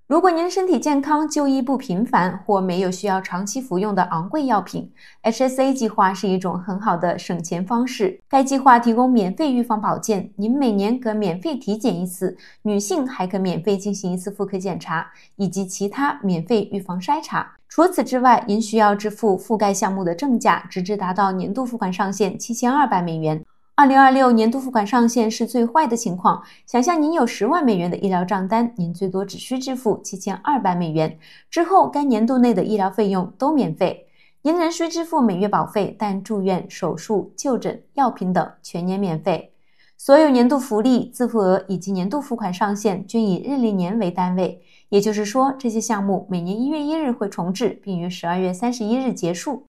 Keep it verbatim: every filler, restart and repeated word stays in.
如果您身体健康、就医不频繁或没有需要长期服用的昂贵药品 ，H S A 计划是一种很好的省钱方式。该计划提供免费预防保健，您每年可免费体检一次，女性还可免费进行一次妇科检查，以及其他免费预防筛查。除此之外，您需要支付覆盖项目的正价，直至达到年度付款上限七千二百美元。二零二六年度付款上限是最坏的情况，想象您有十万美元的医疗账单，您最多只需支付七千二百美元，之后该年度内的医疗费用都免费。您仍需支付每月保费，但住院、手术、就诊、药品等全年免费。所有年度福利、自付额以及年度付款上限均以日历年为单位，也就是说，这些项目每年一月一日会重置，并于十二月三十一日结束。